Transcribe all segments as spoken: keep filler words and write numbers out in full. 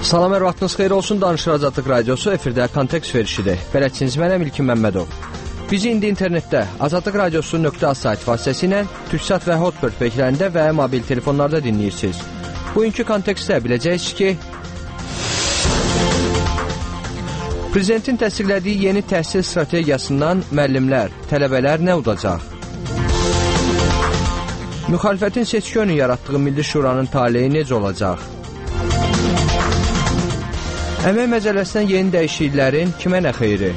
Salam, hər vaxtınız xeyir olsun. Danışır Azadlıq Radiosu, efirdə kontekst verişidir. Bələdçiniz mənəm İlkin Məmmədov. Bizi indi internetdə azadlıq radiosu nöqtə az sayt vasitəsilə Türksat və Hotbird bəklərində və mobil telefonlarda dinləyirsiniz. Bugünkü kontekstdə biləcəksiniz ki, Prezidentin təsdiqlədiyi yeni təhsil strategiyasından müəllimlər, tələbələr nə udacaq? Müxalifətin seçki önü yaratdığı Milli Şuranın taleyi necə olacaq? Əmək məcəlləsindən yeni dəyişikliklərin kimə nə xeyri?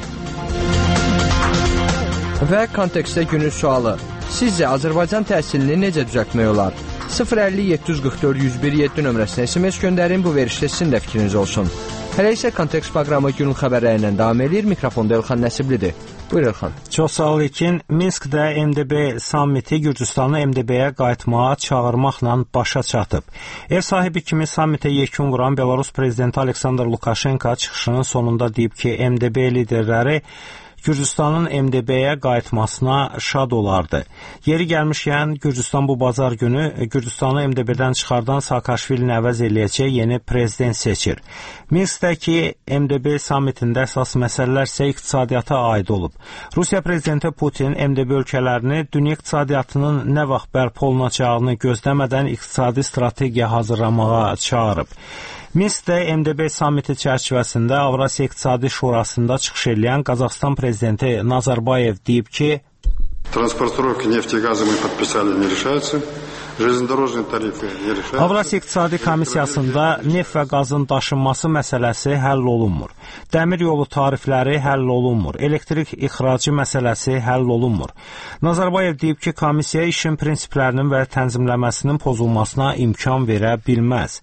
Və kontekstdə günün sualı. Sizcə Azərbaycan təhsilini necə düzəltmək olar? sıfır əlli yeddi yüz qırx dörd yüz bir yeddi nömrəsinə S M S göndərin, bu verişdə sizin də fikriniz olsun. Hələ isə kontekst proqramı günün xəbərləri ilə davam edir. Mikrofonda Elxan Nəsiblidir. Buyur Elxan. Çox sağ ol İlkin. Minskdə M D B sammiti Gürcüstanı M D B-yə qayıtmağa çağırmaqla başa çatıb. Ev sahibi kimi sammitə yekun vuran Belarus prezidenti Aleksandr Lukashenko çıxışının sonunda deyib ki, M D B liderləri Gürcüstanın M D B-yə qayıtmasına şad olardı. Yeri gəlmişkən, Gürcüstan bu bazar günü Gürcüstanı M D B-dən çıxardan Saakashvilini əvəz eləyəcək yeni prezident seçir. Minskdəki M D B sammitində əsas məsələlər isə iqtisadiyyata aid olub. Rusiya prezidenti Putin M D B ölkələrini dünya iqtisadiyyatının nə vaxt bərpa olunacağını gözləmədən iqtisadi strategiya hazırlamağa çağırıb. Minskdə M D B sammiti çərçivəsində Avrasiya İqtisadi Şurasında çıxış edən Qazaxıstan prezidenti Nazarbayev deyib ki, Transportirovka nefti gazı мы подписали, не решаются. Железнодорожные тарифы не решаются. Avrasiya İqtisadi Komissiyasında neft və qazın daşınması məsələsi həll olunmur. Dəmir yolu tarifləri həll olunmur. Elektrik ixracı məsələsi həll olunmur. Nazarbayev deyib ki, komissiya işin prinsiplərinin və tənzimləməsinin pozulmasına imkan verə bilməz.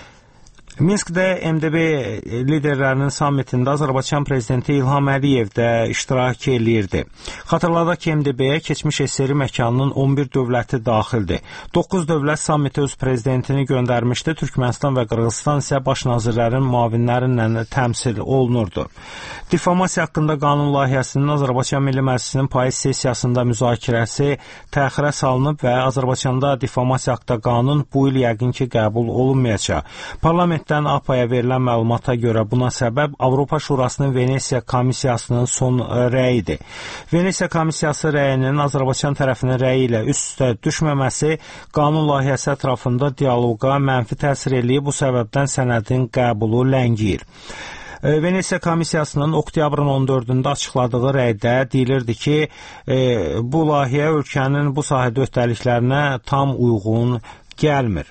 Minskdə M D B liderlərinin sammitində Azərbaycan prezidenti İlham Əliyev də iştirak eləyirdi. Xatırladaq ki, M D B-yə keçmiş S S R məkanının on bir dövləti daxildir. doqquz dövlət sammitə öz prezidentini göndərmişdi. Türkmənistan və Qırğızstan isə baş nazirlərin müavinlərinlə təmsil olunurdu. Difamasiya haqqında qanun layihəsinin Azərbaycan Milli Məclisinin payız sessiyasında müzakirəsi təxirə salınıb və Azərbaycanda difamasiya haqqında qanun bu il yəqin ki qəbul olunmayacaq. Parlament A P A-ya verilən məlumata görə buna səbəb Avropa Şurasının Venesiya Komissiyasının son rəyidir. Venesiya Komissiyası rəyinin Azərbaycan tərəfinin rəyi ilə üst-üstə düşməməsi qanun layihəsi ətrafında dialoqa mənfi təsir eləyib, bu səbəbdən sənədin qəbulu ləngiyir. Venesiya Komissiyasının oktyabrın on dördündə açıqladığı rəydə deyilirdi ki, e, bu layihə ölkənin bu sahədə öhdəliklərinə tam uyğun gəlmir.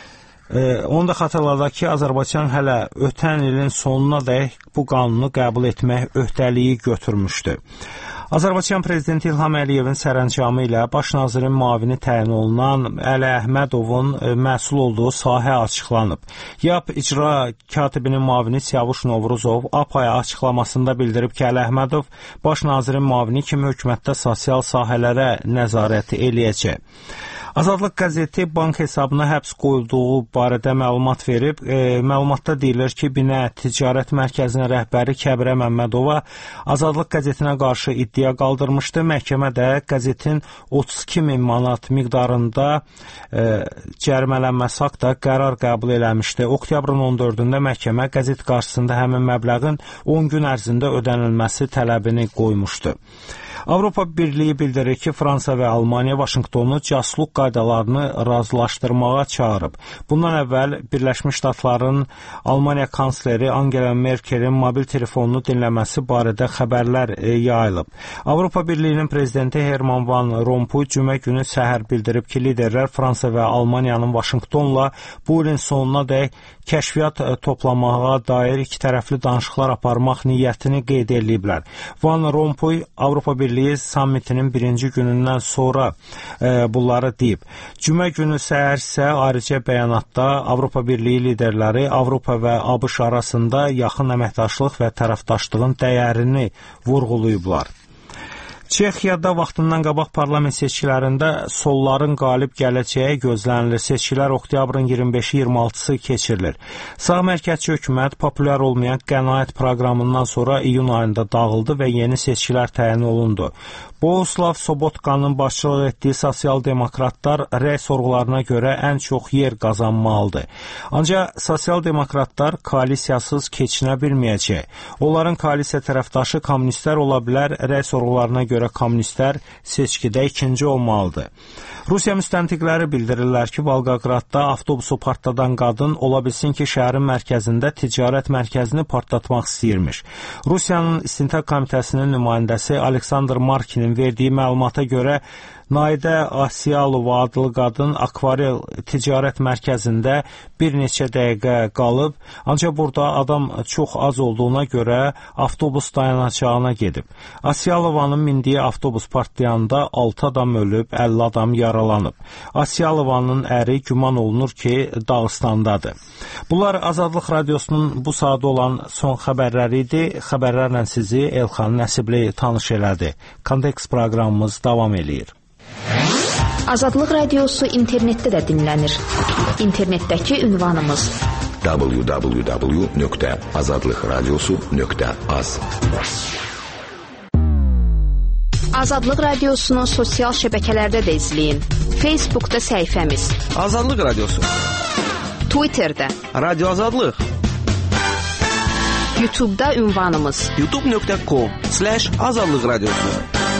E, onu da xatırladaq ki, Azərbaycan hələ ötən ilin sonuna dək bu qanunu qəbul etmək öhdəliyi götürmüşdü. Azərbaycan prezidenti İlham Əliyevin sərəncamı ilə baş nazirin müavini təyin olunan Əli Əhmədovun e, məsul olduğu sahə açıqlanıb. YAP icra katibinin müavini Siyavuş Novruzov A P A-ya açıqlamasında bildirib ki, Əli Əhmədov baş nazirin müavini kimi hökumətdə sosial sahələrə nəzarət eləyəcək. Azadlıq qəzeti bank hesabına həbs qoyulduğu barədə məlumat verib. E, məlumatda deyilir ki, Binə Ticarət Mərkəzinin rəhbəri Kəbirə Məmmədova Azadlıq qəzetinə qarşı iddia qaldırmışdı. Məhkəmə də qəzetin otuz iki min manat miqdarında e, cərimələnməsi haqda qərar qəbul eləmişdi. Oktyabrın on dördündə məhkəmə qəzet qarşısında həmin məbləğin on gün ərzində ödənilməsi tələbini qoymuşdu. Avropa Birliyi bildirir ki, Fransa və Almaniya Vaşinqtonu casusluq qaydalarını razılaşdırmağa çağırıb. Bundan əvvəl Birləşmiş Ştatların Almaniya kansleri Angela Merkelin mobil telefonunu dinləməsi barədə xəbərlər e, yayılıb. Avropa Birliyinin prezidenti Herman Van Rompuy cümə günü səhər bildirib ki, liderlər Fransa və Almaniyanın Vaşinqtonla bu ilin sonuna dək kəşfiyyat toplamağa dair iki tərəfli danışıqlar aparmaq niyyətini qeyd ediblər. Van Rompuy Avropa Birliyi sammitinin birinci günündən sonra e, bunları deyib. Cümə günü səhər isə ayrıca bəyanatda Avropa Birliyi liderləri Avropa və ABŞ arasında yaxın əməkdaşlıq və tərəfdaşlığın dəyərini vurğulayıblar. Çexiyada vaxtından qabaq parlament seçkilərində solların qalib gələcəyi gözlənilir. Seçkilər oktyabrın iyirmi beşi iyirmi altısı keçirilir. Sağ mərkəzçi hökumət populyar olmayan qənaət proqramından sonra iyun ayında dağıldı və yeni seçkilər təyin olundu. Bohuslav Sobotkanın başçılıq etdiyi sosial-demokratlar rəy sorğularına görə ən çox yer qazanmalıdır. Ancaq sosial-demokratlar koalisiyasız keçinə bilməyəcək. Onların koalisiya tərəfdaşı kommunistlər ola bilər, rəy sorğularına görə kommunistlər seçkidə ikinci olmalıdır. Rusiya müstəntiqləri bildirirlər ki, Volqogradda avtobusu partladan qadın ola bilsin ki, şəhərin mərkəzində ticarət mərkəzini partlatmaq istəyirmiş. Rusiyanın İstintaq Komitəsinin nümayəndəsi Aleksandr Markinin verdiyi məlumata görə Naidə Asiyalova adlı qadın akvarel ticarət mərkəzində bir neçə dəqiqə qalıb, ancaq burada adam çox az olduğuna görə avtobus dayanacağına gedib. Asiyalovanın mindiyi avtobus partlayanda altı adam ölüb, əlli adam yaralanıb. Asiyalovanın əri güman olunur ki, Dağıstandadır. Bunlar Azadlıq Radiosunun bu saatda olan son xəbərləri idi. Xəbərlərlə sizi Elxan Nəsibli tanış elədi. Kontekst proqramımız davam eləyir. Azadlıq Radiosu internetdə də dinlənir. İnternetdəki ünvanımız w w w nöqtə azadlıq radiosu nöqtə az. Azadlıq Radiosunu sosial şəbəkələrdə də izləyin. Facebookda səhifəmiz Azadlıq Radiosu, Twitterdə Radio Azadlıq, YouTube'da ünvanımız youtube nöqtə com slash azadlıq radiosu.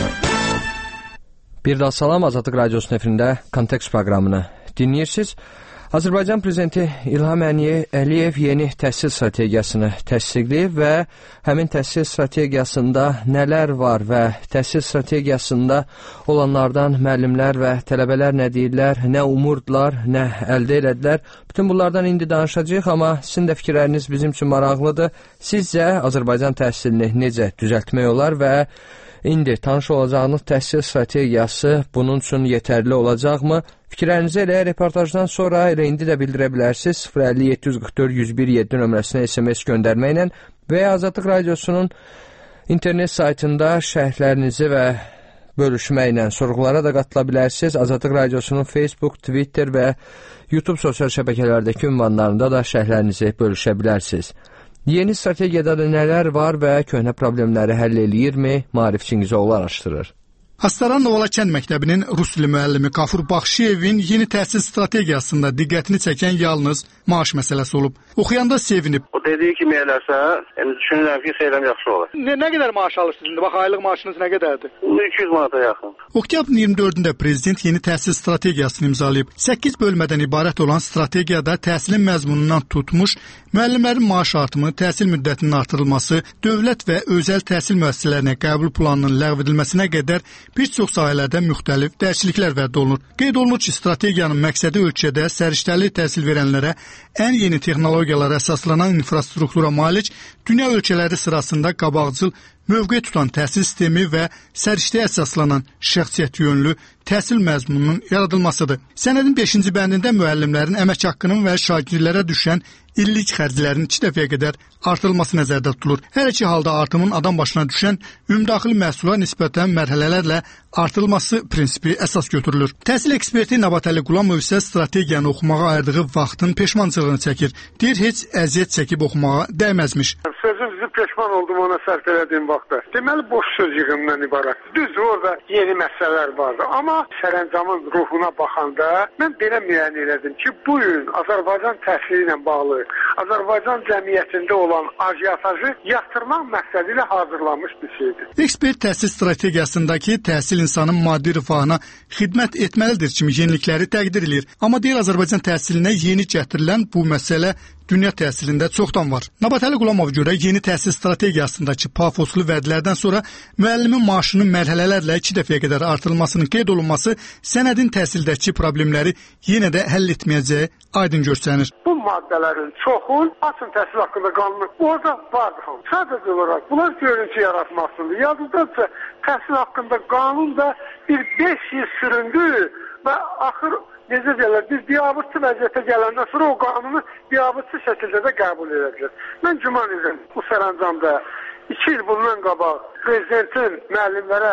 Bir daha salam, Azadlıq Radiosunun efirində Kontekst proqramını dinləyirsiniz. Azərbaycan Prezidenti İlham Əliyev yeni təhsil strategiyasını təsdiqləyib və həmin təhsil strategiyasında nələr var və təhsil strategiyasında olanlardan müəllimlər və tələbələr nə deyirlər, nə umurdular, nə əldə elədilər. Bütün bunlardan indi danışacağıq, amma sizin də fikirləriniz bizim üçün maraqlıdır. Sizcə Azərbaycan təhsilini necə düzəltmək olar və İndi tanış olacağınız təhsil strategiyası bunun üçün yetərli olacaqmı? Fikirlərinizi elə reportajdan sonra elə indi də bildirə bilərsiniz. sıfır əlli yeddi yüz qırx dörd yüz bir yeddi nömrəsinə S M S göndərməklə və ya Azadlıq Radiosunun internet saytında şərhlərinizi və bölüşməklə sorğulara da qatıla bilərsiniz. Azadlıq Radiosunun Facebook, Twitter və YouTube sosial şəbəkələrdəki ünvanlarında da şərhlərinizi bölüşə bilərsiniz. Yeni strategiyada da nələr var və köhnə problemləri həll eləyirmi? Maarifçi oğlu araşdırır. Astaran Novala kənd məktəbinin rus dili müəllimi Qafur Baxşıyevin yeni təhsil strategiyasında diqqətini çəkən yalnız maaş məsələsi olub. Oxuyanda sevinib. O dediyi kimi eləsə, yəni düşünürəm ki, xeyrəm yaxşı olur. Nə, nə qədər maaş alırsınız indi? Bax, aylıq maaşınız nə qədərdir? iki yüz manata yaxın. Oktyabrın iyirmi dördündə prezident yeni təhsil strategiyasını imzalayıb. səkkiz bölmədən ibarət olan strategiyada təhsilin məzmunundan tutmuş, müəllimlərin maaş artımı, təhsil müddətinin artırılması, dövlət və özəl təhsil müəssisələrinə qəbul planının ləğv edilməsinə qədər bir çox sahələrdə müxtəlif dəyişikliklər vəd olunur. Qeyd olunur ki, strategiyanın məqsədi ölkədə səriştəli təhsil verənlərə ən yeni texnologiyalara əsaslanan infrastruktura malik, dünya ölkələri sırasında qabaqcıl mövqe tutan təhsil sistemi və səriştəyə əsaslanan şəxsiyyət yönlü təhsil məzmununun yaradılmasıdır. Sənədin beşinci bəndində müəllimlərin əmək haqqının və şagirdlərə düşən illik xərclərin iki dəfəyə qədər artırılması nəzərdə tutulur. Hər iki halda artımın adam başına düşən ümumdaxili məhsula nisbətən mərhələlərlə artırılması prinsipi əsas götürülür. Təhsil eksperti Nabatəli Qulamov isə strategiyanı oxumağa ayırdığı vaxtın peşmançılığını çəkir. Deyir, heç əziyyət çəkib oxumağa dəyməzmiş. Sözümüzü peşman oldum ona sərf elədiyim vaxtda. Deməli, boş söz yığımından ibarət. Düzdür, orada yeni məsələlər vardı. Amma sərəncamın ruhuna baxanda mən belə müəyyən elədim ki, bu gün Azərbaycan təhsili ilə bağlı Azərbaycan cəmiyyətində olan ajiyatajı yatırmaq məqsədi ilə hazırlanmış bir şeydir. Ekspert təhsil strategiyasındakı təhsil insanın maddi rifahına xidmət etməlidir kimi yenilikləri təqdir edir. Amma deyir, Azərbaycan təhsilinə yeni gətirilən bu məsələ dünya təhsilində çoxdan var. Nabatəli Qulamov görə yeni təhsil strategiyasındakı pafoslu vədlərdən sonra müəllimin maaşının mərhələlərlə iki dəfəyə qədər artırılmasının qeyd olunması sənədin təhsildəki problemləri yenə də həll etməyəcəyi aydın görsənir. Bu maddələrin çoxu açın təhsil haqqında qanunu orada vardır. Sadəcə olaraq bunlar görüntü yaratmasındır. Yadınızda təhsil haqqında qanun da bir beş yıl süründü və axır necə deyirlər, biz biabırçı vəziyyətə gələndən sonra o qanunu biabırçı şəkildə də qəbul edəcəyik. Mən güman edirəm bu sərəncamda iki il bundan qabaq prezidentin müəllimlərə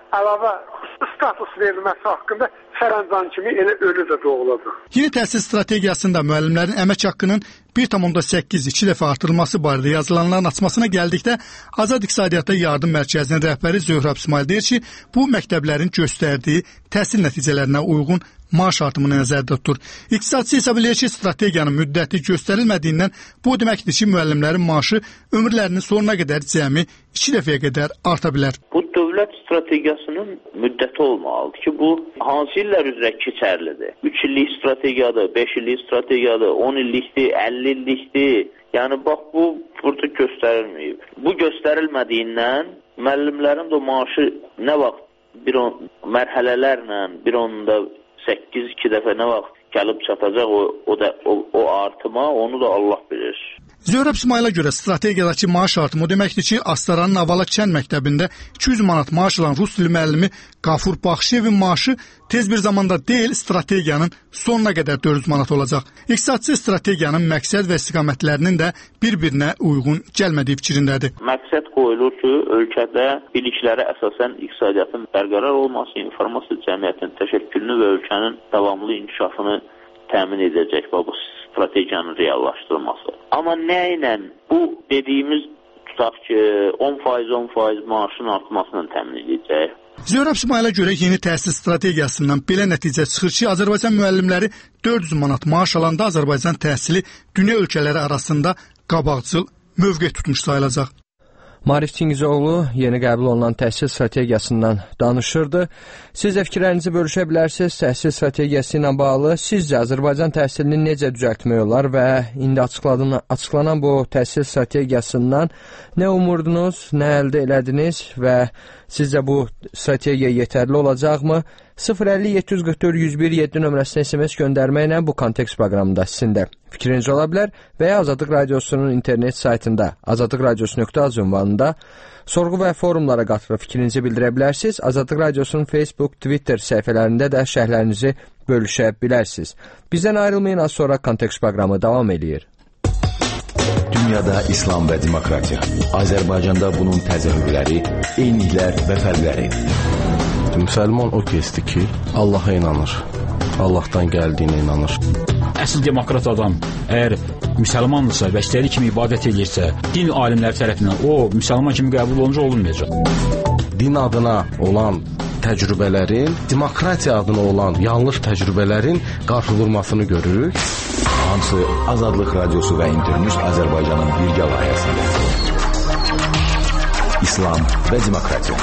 əlavə status verilməsi haqqında sərəncam kimi elə ölü də doğulacaq. Yeni təhsil strategiyasında müəllimlərin əmək haqqının bir tam səkkiz iki dəfə artırılması barədə yazılanların açmasına gəldikdə Azad İqtisadiyyata Yardım Mərkəzinin rəhbəri Zöhrab İsmail deyir ki, bu məktəblərin göstərdiyi təhsil nəticələrinə uyğun maaş artımını nəzərdə tutur. İqtisadçı hesab edir ki, strategiyanın müddəti göstərilmədiyindən bu deməkdir ki, müəllimlərin maaşı ömürlərinin sonuna qədər cəmi iki dəfəyə qədər arta bilər. Bu dövlət strategiyasının müddəti olmalıdır ki, bu hansı illər üzrə keçərlidir? üç illik strategiyadır, beş illik strategiyadır, on illikdir, əlli illikdir. Yəni bax bu burada göstərilməyib. Bu göstərilmədiyindən müəllimlərin də maaşı nə vaxt bir on mərhələlərlə bir onda səkkiz iki dəfə nə vaxt gəlib çatacaq o o da o, o artıma, onu da Allah bilir. Zöhrab İsmaila görə strategiyadakı maaş artımı o deməkdir ki, Astaranın Avala kənd məktəbində iki yüz manat maaş alan rus dili müəllimi Qafur Baxşıyevin maaşı tez bir zamanda deyil, strategiyanın sonuna qədər dörd yüz manat olacaq. İqtisadçı strategiyanın məqsəd və istiqamətlərinin də bir-birinə uyğun gəlmədiyi fikrindədir. Məqsəd qoyulur ki, ölkədə biliklərə əsasən iqtisadiyyatın bərqərar olması, informasiya cəmiyyətinin təşəkkülünü və ölkənin davamlı inkişafını təmin edəcək bu strategiyanın reallaşdırılması. Amma nə ilə bu dediyimiz tutaq ki, on faiz on faiz maaşın artmasını təmin edəcək? Zöhrab İsmaila görə yeni təhsil strategiyasından belə nəticə çıxır ki, Azərbaycan müəllimləri dörd yüz manat maaş alanda Azərbaycan təhsili dünya ölkələri arasında qabaqcıl mövqe tutmuş sayılacaq. Marif Tingizoğlu yeni qəbul olunan təhsil strategiyasından danışırdı. Siz də fikirlərinizi bölüşə bilərsiniz. Təhsil strategiyası ilə bağlı sizcə Azərbaycan təhsilini necə düzəltmək olar və indi açıqlanan bu təhsil strategiyasından nə umurdunuz, nə əldə elədiniz və sizcə bu strategiya yetərli olacaqmı? sıfır əlli yeddi yüz qırx dörd yüz bir yeddi nömrəsinə S M S göndərməklə bu kontekst proqramında sizin də fikriniz ola bilər və ya Azadlıq Radiosunun internet saytında azadlıq radiosu nöqtə az ünvanında sorğu və forumlara qatılıb fikrinizi bildirə bilərsiniz. Azadlıq Radiosunun Facebook, Twitter səhifələrində də şərhlərinizi bölüşə bilərsiniz. Bizdən ayrılmayın, az sonra kontekst proqramı davam edir. Dünyada İslam və demokratiya. Azərbaycanda bunun təzahürləri, eyniliklər və fərqləri. Müsəlman o kəsdir ki, Allaha inanır, Allahdan gəldiyinə inanır. Əsl demokrat adam əgər müsəlmandırsa və istədiyi kimi ibadət edirsə, din alimləri tərəfindən o müsəlman kimi qəbul olunca olunmayacaq. Din adına olan təcrübələrin, demokratiya adına olan yanlış təcrübələrin qarşıdurmasını görürük. Hansı Azadlıq Radiosu və İnternews Azərbaycanın birgə layihəsində. İslam və demokratiya.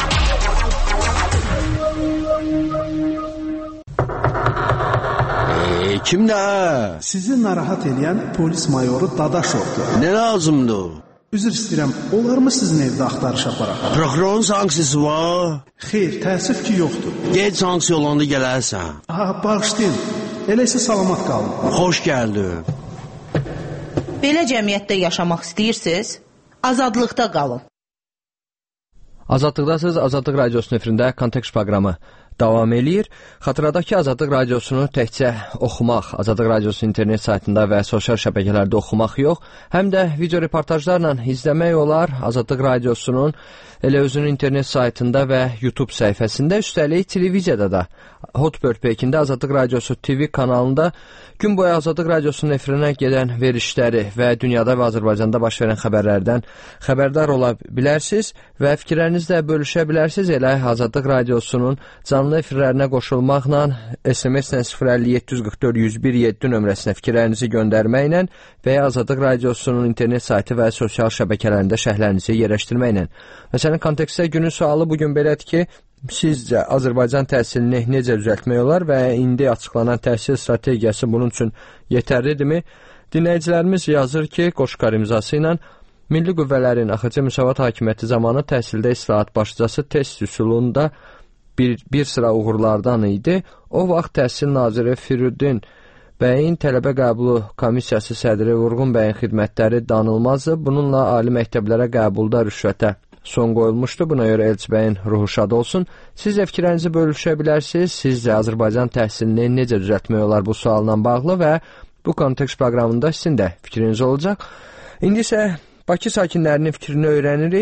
Kimdə? Sizi narahat edən polis mayoru Dadaşovdur. Nə lazımdır? Üzr istəyirəm, olarmı sizin evdə axtarış aparaq? Prokurorun sanksiyası var? Xeyr, təəssüf ki, yoxdur. Gec sanksiya olanda gələrsən. Aha, bağışlayın. Elə isə salamat qalın. Xoş gəldin. Belə cəmiyyətdə yaşamaq istəyirsiniz? Azadlıqda qalın. Azadlıqdasınız, Azadlıq Radiosunun efirində kontekst proqramı davam eləyir. Xatırladaq ki, Azadlıq Radiosunu təkcə oxumaq, Azadlıq Radiosunun internet saytında və sosial şəbəkələrdə oxumaq yox, həm də video reportajlarla izləmək olar Azadlıq Radiosunun elə özünün internet saytında və YouTube səhifəsində, üstəlik televiziyada da Hotbird Pekində Azadlıq Radiosu T V kanalında gün boyu Azadlıq Radiosunun efirinə gedən verişləri və dünyada və Azərbaycanda baş verən xəbərlərdən xəbərdar ola bilərsiniz və fikirlərinizlə bölüşə bilərsiniz. Elə Azadlıq Radiosunun canlı efirlərinə qoşulmaqla S M S-lə sıfır əlli yeddi yüz qırx dörd yüz bir yeddi nömrəsinə fikirlərinizi göndərməklə və ya Azadlıq Radiosunun internet saytı və sosial şəbəkələrində şərhlərinizi yerləşdirməklə. Məsələn, kontekstdə günün sualı bugün belədir ki, sizcə Azərbaycan təhsilini necə düzəltmək olar və indi açıqlanan təhsil strategiyası bunun üçün yetərlidirmi? Dinləyicilərimiz yazır ki, Qoşqar imzası ilə Milli Qüvvələrin AXC Müsavat Hakimiyyəti zamanı təhsildə islahat başlıcası test üsulunda bir, bir sıra uğurlardan idi. O vaxt Təhsil Naziri Firudin bəyin tələbə qəbulu komissiyası sədri Vurğun bəyin xidmətləri danılmazdı. Bununla ali məktəblərə qəbulda rüşvətə son qoyulmuşdu. Buna görə Elçi bəyin ruhu şad olsun. Siz də fikirlərinizi bölüşə bilərsiniz. Sizcə Azərbaycan təhsilini necə düzəltmək olar bu sualla bağlı və bu kontekst proqramında sizin də fikriniz olacaq. İndi isə Bakı sakinlərinin fikrini öyrənirik.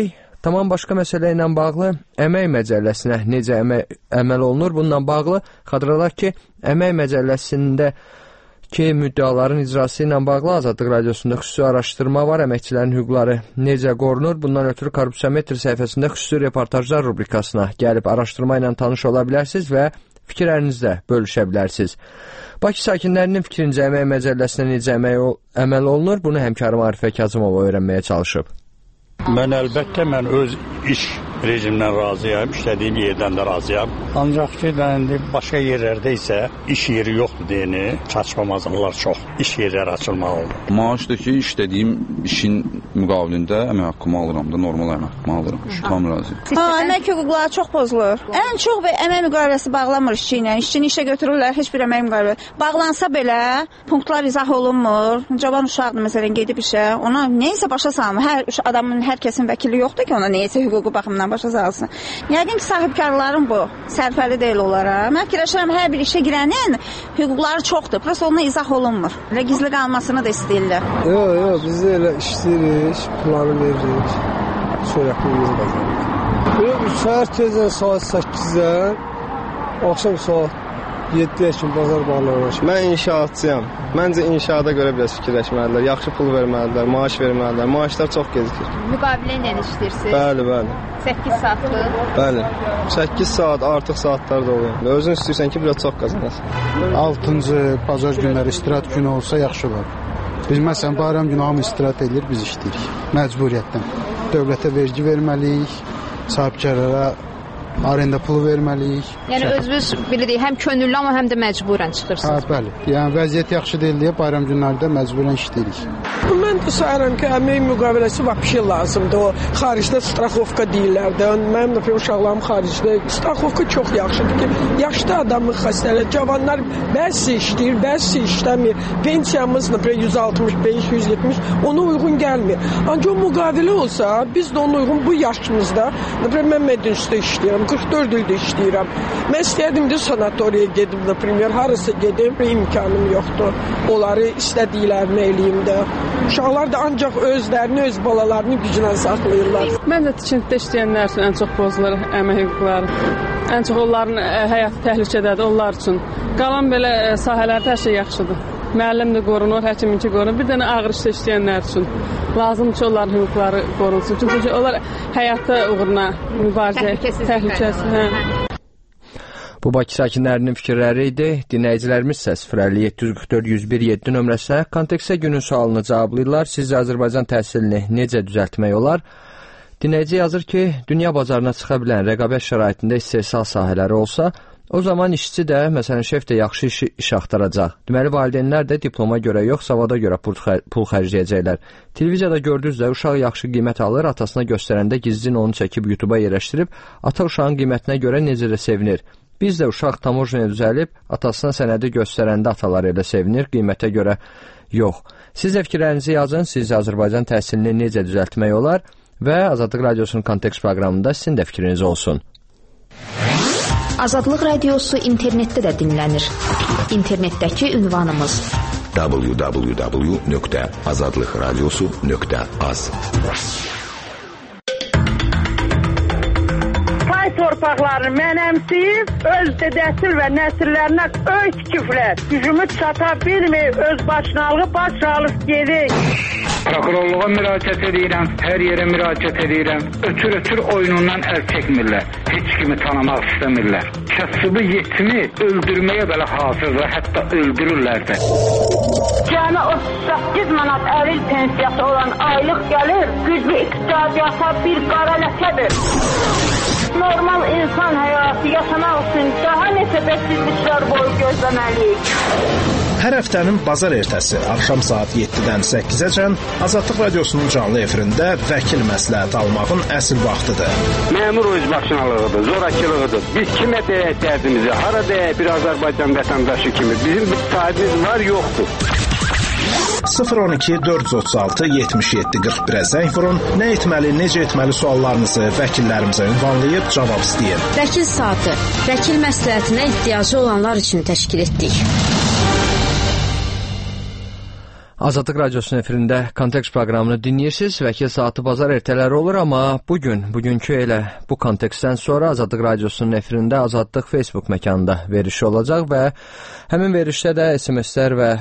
Tamam başqa məsələ ilə bağlı əmək məcəlləsinə necə əmək, əməl olunur? Bununla bağlı xatırladaq ki, əmək məcəlləsində ki, müddiaların icrası ilə bağlı Azadlıq Radiosunda xüsusi araşdırma var. Əməkçilərin hüquqları necə qorunur? Bundan ötürü Korrupsiyametr səhifəsində xüsusi reportajlar rubrikasına gəlib araşdırma ilə tanış ola bilərsiniz və fikirlərinizlə bölüşə bilərsiniz. Bakı sakinlərinin fikrincə əmək məcəlləsinə necə əmək, əməl olunur? Bunu həmkarım Arifə Kazımova öyrənməyə çalışıb. Mən əlbəttə mən öz iş rejimdən razıyam, işlədiyim yerdən də razıyam. Ancaq ki, indi başqa yerlərdə isə iş yeri yoxdur deyəni, çatışmamazlıqlar çox. İş yerləri açılmalıdır. Maaşdakı işlədiyim işin müqabilində əmək haqqımı alıram da, normal əmək haqqımı alıram. Tam razıyam. Ha, əmək hüquqları çox pozulur. Ən çox və əmək müqaviləsi bağlamır işçi ilə. İşçini işə götürürlər, heç bir əmək müqaviləsi. Bağlansa belə punktlar izah olunmur. Cavan uşaqdır məsələn gedib işə, ona nəysə başa salmır. Hər adamın, hər kəsin vəkili yoxdur ki, ona nəysə hüququ baxımından başa salsın. Yəqin ki, sahibkarların bu sərfəli deyil onlara. Mən fikirləşirəm, hər bir işə girənin hüquqları çoxdur. Prosta ona izah olunmur. Elə gizli qalmasını da istəyirlər. Yox, yox, biz elə işləyirik, planı veririk. Çörəkimizi qazanırıq. Səhər tezdən saat səkkizdən, axşam saat yeddiyə kimi bazar bağlanır. Mən inşaatçıyam. Məncə inşaata görə biraz fikirləşməlidirlər. Yaxşı pul verməlidirlər, maaş verməlidirlər. Maaşlar çox gecikir. Müqavilə ilə işləyirsiniz? Bəli, bəli. səkkiz saatlıq? Bəli. səkkiz saat, artıq saatlar da olur. Özün istəyirsən ki, biraz çox qazanasın. altıncı bazar günləri istirahət günü olsa yaxşı olar. Biz məsələn bayram günü hamı istirahət edir, biz işləyirik. Məcburiyyətdən. Dövlətə vergi verməliyik, sahibkarlara arenda pulu verməliyik. Yəni özünüz bilirik, həm könüllü amma həm də məcburən çıxırsınız. Hə, bəli. Yəni vəziyyət yaxşı deyil deyə bayram günlərində məcburən işləyirik. Mən də sayıram ki, əmək müqaviləsi vəbşi lazımdır. O xaricdə straxovka deyirlər də. Mənim də uşaqlarım xaricdə straxovka çox yaxşıdır ki, yaşlı adamın xəstəliyi, cavanlar bəzi işləyir, bəzi işləmir. Pensiyamız yüz altmış beş yüz yetmiş ona uyğun gəlmir. Ancaq o müqavilə olsa, biz də ona uyğun bu yaşımızda, mən Mədinüstdə işləyirəm, qırx dörd ildə işləyirəm. Mən istəyirdim də sanatoriya gedim, например, harasa gedim, imkanım yoxdur. Onları istədiklərini eləyim də. Uşaqlar da ancaq özlərini, öz balalarını güclə saxlayırlar. Mən də tikintidə işləyənlər üçün ən çox pozulur əmək hüquqları. Ən çox onların həyatı təhlükədədir, onlar üçün. Qalan belə sahələrdə hər şey yaxşıdır. Müəllim də qorunur, həkiminki qorunur. Bir dənə ağır işdə işləyənlər üçün lazımdır ki, onların hüquqları qorunsun. Çünki onlar həyatı uğruna mübarizə, təhlükəsi. Hə. Bu Bakı sakinlərinin fikirləri idi. Dinləyicilərimiz isə sıfır əlli yeddi yüz qırx dörd yüz bir yeddi nömrəsinə kontekstə günün sualını cavablayırlar. Sizcə Azərbaycan təhsilini necə düzəltmək olar? Dinləyici yazır ki, dünya bazarına çıxa bilən rəqabət şəraitində istehsal sahələri olsa, o zaman işçi də, məsələn, şef də yaxşı iş, iş axtaracaq. Deməli, valideynlər də diploma görə yox, savada görə pul xərcləyəcəklər. Televiziyada gördünüz də, uşaq yaxşı qiymət alır, atasına göstərəndə gizlin onu çəkib YouTube-a yerləşdirib, ata uşağın qiymətinə görə necə də sevinir. Biz də uşaq tamojnaya düzəlib, atasına sənədi göstərəndə atalar elə sevinir, qiymətə görə yox. Siz də fikirlərinizi yazın, sizcə Azərbaycan təhsilini necə düzəltmək olar və Azadlıq Radiosunun Kontekst proqramında sizin də fikriniz olsun. Azadlıq Radiosu internetdə də dinlənir. İnternetdəki ünvanımız w w w nöqtə azadlıq radiosu nöqtə az. Torpaqlarını mənəmsiyib, öz dedəsil və nəsillərinə öz küfrət, gücümü çata bilməyib, öz başınalığı baş alıb gedir. Prokurorluğa müraciət edirəm, hər yerə müraciət edirəm. Ötür-ötür oyunundan əl çəkmirlər, heç kimi tanımaq istəmirlər. Kasıbı yetimi öldürməyə belə hazırdır, hətta öldürürlər də. Cəmi otuz səkkiz manat əlil pensiyası olan aylıq gəlir, güclü iqtisadiyyata bir qara ləkədir. Normal insan həyatı yaşamaq üçün daha neçə bəksizliklər boyu gözləməliyik. Hər həftənin bazar ertəsi axşam saat yeddidən səkkizəcən Azadlıq Radiosunun canlı efirində vəkil məsləhət almağın əsl vaxtıdır. Məmur özbaşınalığıdır, zorakılığıdır. Biz kimə deyək dərdimizi, hara deyək bir Azərbaycan vətəndaşı kimi. Bizim bir sahibimiz var, yoxdur. sıfır on iki dörd yüz otuz altı yetmiş yeddi qırx birə zəng vurun. Nə etməli, necə etməli suallarınızı vəkillərimizə ünvanlayıb cavab istəyin. Vəkil saatı, vəkil məsləhətinə ehtiyacı olanlar üçün təşkil etdik. Azadlıq Radiosunun efirində Kontekst proqramını dinləyirsiniz. Vəkil saatı bazar ertələri olur, amma bugün, bugünkü elə bu kontekstdən sonra Azadlıq Radiosunun efirində Azadlıq Facebook məkanında verişi olacaq və həmin verişdə də S M S-lər və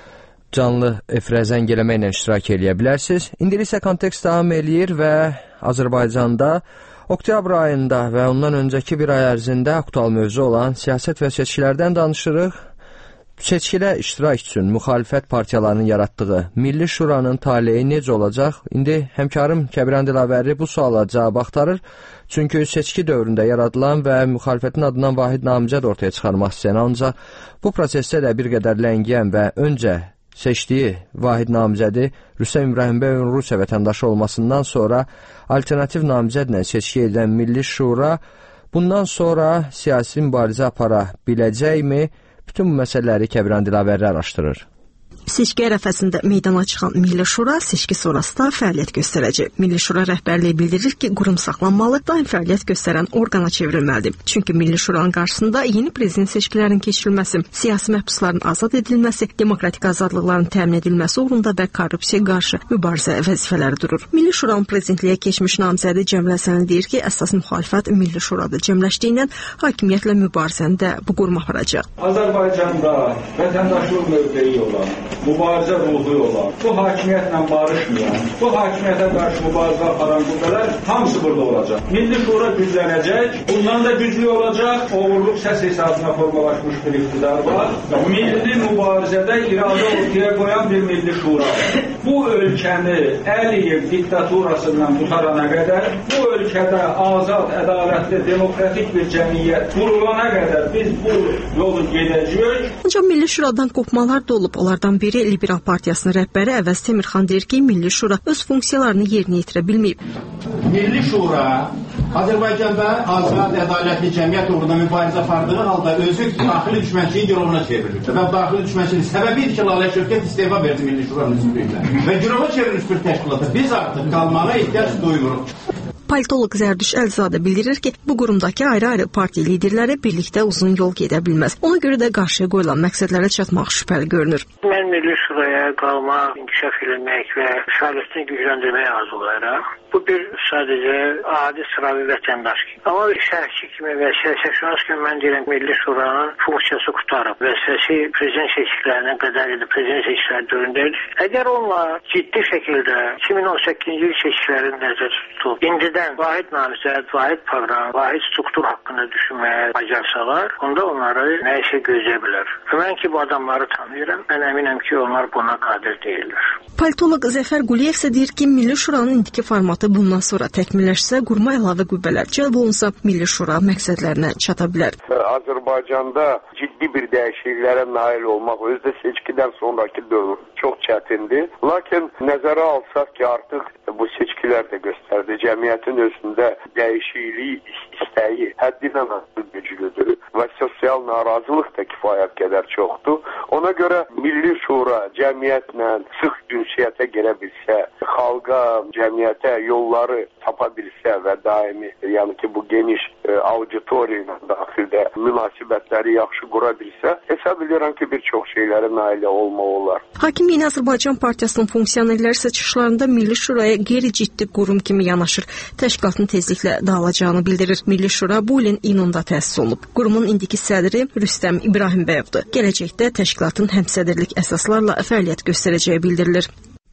canlı efirə zəng eləməklə iştirak edə bilərsiniz. İndi isə kontekst davam eləyir və Azərbaycanda oktyabr ayında və ondan öncəki bir ay ərzində aktual mövzu olan siyasət və seçkilərdən danışırıq. Seçkilə iştirak üçün müxalifət partiyalarının yaratdığı Milli Şuranın taleyi necə olacaq? İndi həmkarım Kəbirən Dilavəri bu suala cavab axtarır. Çünki seçki dövründə yaradılan və müxalifətin adından vahid namizəd ortaya çıxarmaq istəyən, ancaq bu prosesdə də bir qədər ləngiyən və öncə seçdiyi vahid namizədi Rüstəm İbrahimbəyovun Rusiya vətəndaşı olmasından sonra alternativ namizədlə seçki edən Milli Şura bundan sonra siyasi mübarizə apara biləcəkmi? Bütün bu məsələləri Kəbirən Dilavəri araşdırır. Seçki ərəfəsində meydana çıxan Milli Şura seçki sonrası da fəaliyyət göstərəcək. Milli Şura rəhbərliyi bildirir ki, qurum saxlanmalı, daim fəaliyyət göstərən orqana çevrilməlidir. Çünki Milli Şuranın qarşısında yeni prezident seçkilərinin keçirilməsi, siyasi məhbusların azad edilməsi, demokratik azadlıqların təmin edilməsi uğrunda və korrupsiyaya qarşı mübarizə vəzifələri durur. Milli Şuranın prezidentliyə keçmiş namizədi Cəmilə Həsənli deyir ki, əsas müxalifət Milli Şurada cəmləşdiyindən hakimiyyətlə mübarizəni də bu qurum aparacaq. Azərbaycanda vətəndaşlıq mövqeyi olan, mübarizə ruhu olan, bu hakimiyyətlə barışmayan, bu hakimiyyətə qarşı mübarizə aparan qüvvələr hamısı burada olacaq. Milli Şura güclənəcək, bundan da güclü olacaq, oğurluq səs hesabına formalaşmış bir iqtidar var. Milli mübarizədə iradə ortaya qoyan bir Milli Şura. Bu ölkəni Əliyev diktaturasından tutarana qədər, bu ölkədə azad, ədalətli, demokratik bir cəmiyyət qurulana qədər biz bu yolu gedəcəyik. Ancaq Milli Şuradan qopmalar da olub. Onlardan biri Liberal Partiyasının rəhbəri Əvəz Temirxan deyir ki, Milli Şura öz funksiyalarını yerinə yetirə bilməyib. Milli Şura Azərbaycanda azad, ədalətli cəmiyyət uğrunda mübarizə apardığı halda özü daxili düşmənçiliyin girovuna çevrilir. Və daxili düşmənçiliyin səbəbidir ki, Lalə Şövkət istefa verdi Milli Şuranın üzvlüyündə. Və girova çevrilmiş bir təşkilata biz artıq qalmağa ehtiyac duymuruq. Politolog Zərdüş Əlzadə bildirir ki, bu qurumdakı ayrı-ayrı partiya liderləri birlikdə uzun yol gedə bilməz. Ona görə də qarşıya qoyulan məqsədlərə çatmaq şübhəli görünür. Mən Milli Şuraya qalmaq, inkişaf etmək və fəaliyyətini gücləndirməyə arzulayıram. Bu bir sadəcə adi sıravi vətəndaş kimi. Amma bir şərhçi kimi və siyasətşünas kimi mən deyirəm Milli Şuranın funksiyası qutarıb. Vəzifəsi prezident seçkilərindən qədər idi, prezident seçkiləri dövründəydi. Əgər onlar ciddi şəkildə iki min on səkkizinci il seçkilərini nəzərdə tutub, indidən vahid namizəd, vahid proqram, vahid struktur haqqında düşünməyə bacarsalar, onda onları nəyisə gözləyə bilər. Və mən ki, bu adamları tanıyıram, mən əminəm ki, onlar buna qadir deyirlər. Politolog Zəfər Quliyev isə deyir ki, Milli Şuranın indiki formatı bundan sonra təkmilləşsə, quruma əlavə qüvvələr cəlb olunsa, Milli Şura məqsədlərinə çata bilər. Azərbaycanda ciddi bir dəyişikliklərə nail olmaq özdə seçkidən sonraki dövr çox çətindir. Lakin nəzərə alsaq ki, artıq bu seçkilər də göstərdi. Cəmiyyətin özündə dəyişiklik istəyi həddindən artıq güclüdür və sosial narazılıq da kifayət qədər çoxdur. Ona görə Milli Şura cəmiyyətlə sıx ünsiyyətə girə bilsə, xalqa, cəmiyyətə yolları tapa bilsə və daimi, yəni ki, bu geniş e, auditoriya ilə daxildə münasibətləri yaxşı qura bilsə, hesab edirəm ki, bir çox şeylərə nail olmaq olar. Hakim Yeni Azərbaycan Partiyasının funksionerləri isə çıxışlarında Milli Şuraya qeyri-ciddi qurum kimi yanaşır. Təşkilatın tezliklə dağılacağını bildirir. Milli Şura bu ilin iyununda təsis olunub. Qurumun indiki sədri Rüstəm İbrahimbəyovdur. Gələcəkdə təşkilatın həmsədrlik əsaslarla fəaliyyət göstərəcəyi bildirilir.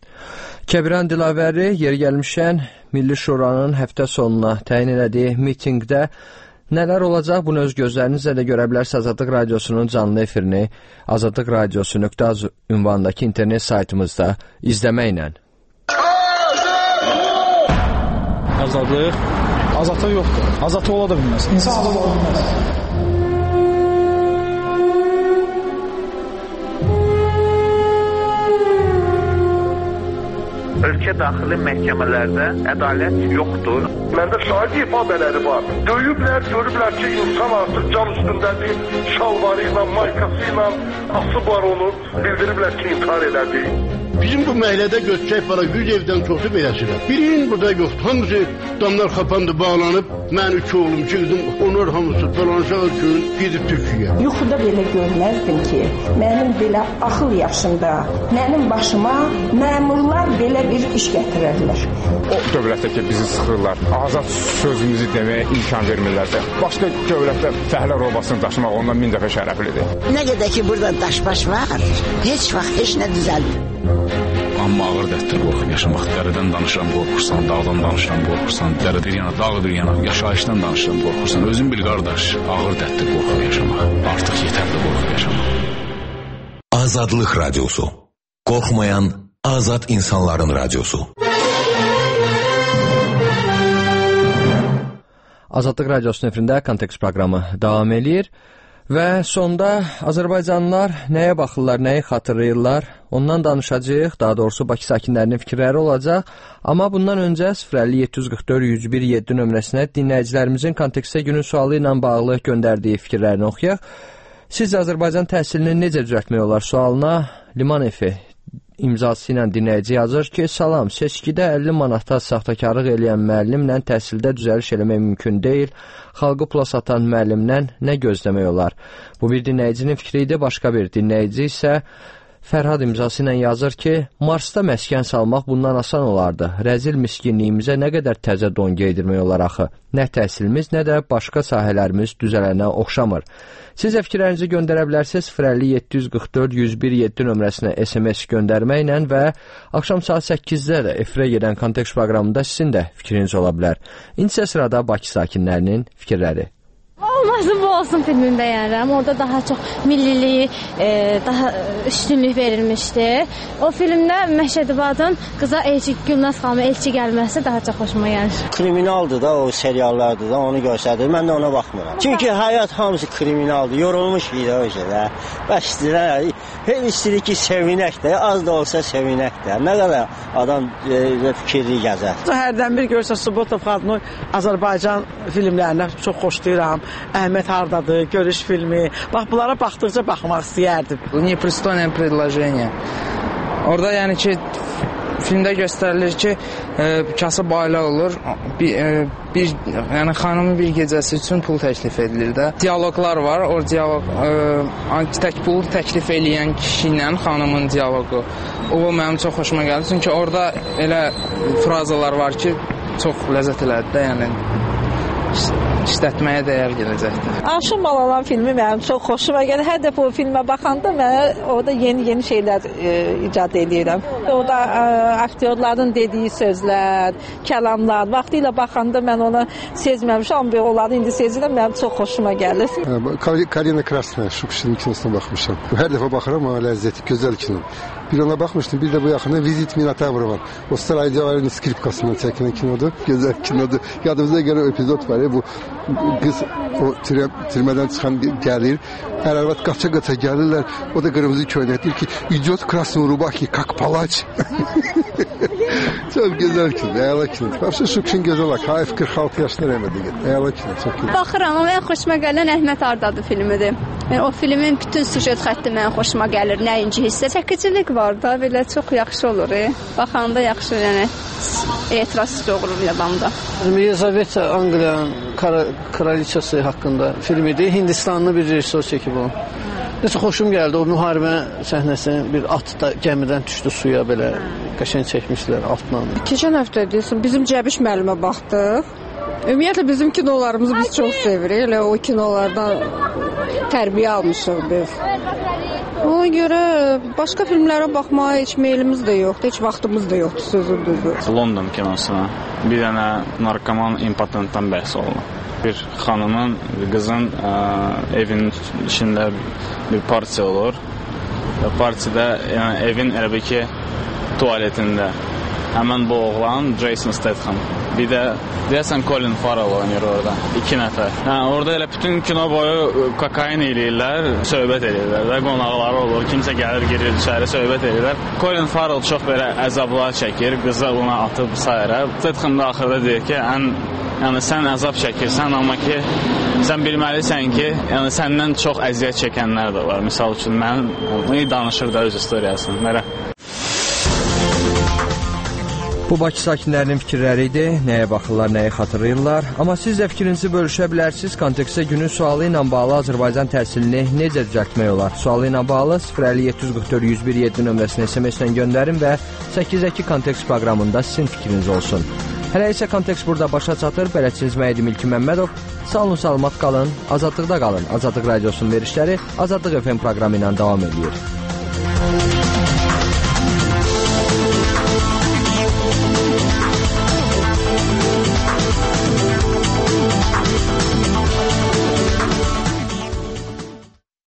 Kəbirən Dilavəri yeri gəlmişən Milli Şuranın həftə sonuna təyin elədiyi mitinqdə nələr olacaq, bunu öz gözlərinizlə də görə bilərsiniz. Azadlıq Radiosunun canlı efirini azadlıq radiosu nöqtə az ünvanındakı internet saytımızda izləməklə. Azadlıq azadlıq yoxdur. Azadlıq ola da bilməz. İnsan azad ola bilməz. Ölkə daxili məhkəmələrdə ədalət yoxdur. Məndə şahid ifadeləri var. Döyüblər, görüblər ki, insan artıq can üstündədir, şalvarı ilə, maykası ilə asıb var onu, bildiriblər ki, intihar elədi. Bizim bu məhəllədə göçək var, yüz evdən çoxu beləsidir. Birinin burada yoxdur. Hamısı damlar xapandı, bağlanıb, mən iki oğlum girdim, onlar hamısı dolanacaq gün gidib Türkiyə. Yuxuda belə görməzdim ki, mənim belə axıl yaşında, mənim başıma məmurlar belə bir iş gətirərlər. O dövlətdəki bizi sıxırlar, azad sözümüzü deməyə imkan vermirlərsə, başqa dövlətdə fəhlər obasını daşımaq ondan min dəfə şərəflidir. Nə qədər ki, burada daş-baş var, heç vaxt heç nə düzəlmir. Amma ağır dərddir qorxub yaşamaq. Dərədən danışıram, qorxursan, dağdan danışıram, qorxursan, dərə bir yana, dağ bir yana, yaşayışdan danışıram, qorxursan. Özün bil, qardaş, ağır dərddir qorxub yaşamaq. Artıq yetərli qorxub yaşamaq. Azadlıq Radyosu. Qorxmayan azad insanların radyosu. Azadlıq Radyosunun efirində Kontekst proqramı davam edir. Və sonda Azərbaycanlılar nəyə baxırlar, nəyi xatırlayırlar, ondan danışacağıq, daha doğrusu Bakı sakinlərinin fikirləri olacaq. Amma bundan öncə sıfır əlli yeddi yüz qırx dörd yüz bir yeddi nömrəsinə dinləyicilərimizin kontekstə günün sualı ilə bağlı göndərdiyi fikirlərini oxuyaq. Siz Azərbaycan təhsilini necə düzəltmək olar sualına Liman Efi imzası ilə dinləyici yazır ki, salam, seçkidə əlli manata saxtakarlıq eləyən müəllimlə təhsildə düzəliş eləmək mümkün deyil. Xalqı pula satan müəllimdən nə gözləmək olar? Bu bir dinləyicinin fikri idi, başqa bir dinləyici isə Fərhad imzası ilə yazır ki, Marsda məskən salmaq bundan asan olardı. Rəzil miskinliyimizə nə qədər təzə don geydirmək olar axı? Nə təhsilimiz, nə də başqa sahələrimiz düzələnə oxşamır. Siz də fikirlərinizi göndərə bilərsiniz sıfır əlli yeddi yüz qırx dörd yüz bir yeddi nömrəsinə S M S göndərməklə və axşam saat səkkizdə də efirə gedən Kontekst proqramında sizin də fikriniz ola bilər. İndi isə sırada Bakı sakinlərinin fikirləri. Olmazsa bu olsun filmini bəyənirəm. Orada daha çox millilik, e, daha üstünlük verilmişdi. O filmdə Məşəd İbadın qıza elçi, Gülnaz xanımı elçi gəlməsi daha çox xoşuma gəlir. Kriminaldır da, o seriallardır da, onu göstərir. Mən də ona baxmıram. Çünki həyat hamısı kriminaldır. Yorulmuş bir də o şeydə. Bəşdirə, heç istəyirik ki, sevinək də, az da olsa sevinək də. Nə qədər adam e, fikirli gəzər. Hərdən bir görsə Subotov xanımın Azərbaycan filmlərinə çox xoşlayıram. Əhməd hardadır, görüş filmi. Bax, bunlara baxdıqca baxmaq istəyərdim. Непристойное предложение. Orada yəni ki, filmdə göstərilir ki, e, kasıb ailə olur, bir, e, bir, yəni xanımın bir gecəsi üçün pul təklif edilir də. Diyaloqlar var, o diyaloq, e, tək pul təklif eləyən kişi ilə xanımın diyaloqu. O, mənim çox xoşuma gəldi, çünki orada elə frazalar var ki, çox ləzzət elədi də, yəni işlətməyə dəyər gələcəkdir. Aşıq Malalan filmi mənim çox xoşuma gəlir. Hər dəfə o filmə baxanda mən orada yeni-yeni şeylər e, icad edirəm. Orada e, aktyorların dediyi sözlər, kəlamlar, vaxtilə baxanda mən ona sezməmişəm, amma onları indi sezirəm, mənim çox xoşuma gəlir. Karina Krasnaya, Şukşinin kinosuna baxmışam. Hər dəfə baxıram, amma ləzzəti, gözəl kino. Bir ona baxmışdım, bir də bu yaxında Vizit Minotauro var. O Stradivarinin skripkasından çəkilən kinodur, gözəl kinodur. Yadımıza gələn epizod var ya, bu qız o türmədən çıxan gəlir, ər-arvad qaça-qaça gəlirlər, o da qırmızı köynəkdir ki, idiot Krasnaya Rubaki, kak palaç. Çox gözəl kino, əla kino. Başqa Şukşin gözəl bak, Hayf qırx altı yaşında rəhmətə getdi. Əla kino, çox gözəl. Baxıram, amma ən xoşuma gələn Əhməd Ardadı filmidir. Yəni, o filmin bütün süjet xətti mənə xoşuma gəlir, nəinci hissə. Çəkicilik var da, belə çox yaxşı olur. E. Baxanda yaxşı, yəni etiraz doğurur adamda. Yelizaveta Angliyanın kraliçası haqqında filmidir. Hindistanlı bir rejissor çəkib o. Nəsə xoşum gəldi, o müharibə səhnəsini bir at da gəmidən düşdü suya belə qəşəng çəkmişlər altla. Keçən həftə deyirsən, bizim Cəbiş müəllimə baxdıq. Ümumiyyətlə bizim kinolarımızı biz çox sevirik. Elə o kinolardan tərbiyə almışıq biz. Ona görə başqa filmlərə baxmağa heç meylimiz də yoxdur, heç vaxtımız da yoxdur, sözün düzü. London kinosuna bir dənə narkoman impotentdən bəhs olunur. Bir xanımın, bir qızın ə, evinin içində bir partiya olur. Və partiyada yəni, evin elə bir ki, tualetində həmən bu oğlan Jason Statham. Bir də deyəsən Colin Farrell oynayır orada. İki nəfər. Hə, orada elə bütün kino boyu kokain eləyirlər, söhbət eləyirlər və qonaqları olur. Kimsə gəlir, girir, içəri söhbət eləyirlər. Colin Farrell çox belə əzablar çəkir, qızı ona atıb sayırə. Statham da axırda deyir ki, ən, yəni sən əzab çəkirsən, amma ki, sən bilməlisən ki, yəni səndən çox əziyyət çəkənlər də var. Misal üçün, mən danışır da öz istoriyasını. Mərə. Bu Bakı sakinlərinin fikirləri idi. Nəyə baxırlar, nəyi xatırlayırlar. Amma siz də fikrinizi bölüşə bilərsiniz. Kontekstdə günün sualı ilə bağlı Azərbaycan təhsilini necə düzəltmək olar? Sualı ilə bağlı sıfır əlli yeddi yüz qırx dörd yüz bir yeddi nömrəsini S M S-lə göndərin və səkkiz iki Kontekst proqramında sizin fikriniz olsun. Hələ isə Kontekst burada başa çatır. Bələdçiniz Məhdi Milki Məmmədov. Sağ olun, salamat qalın, azadlıqda qalın. Azadlıq Radiosunun verişləri Azadlıq F M proqramı ilə davam edir.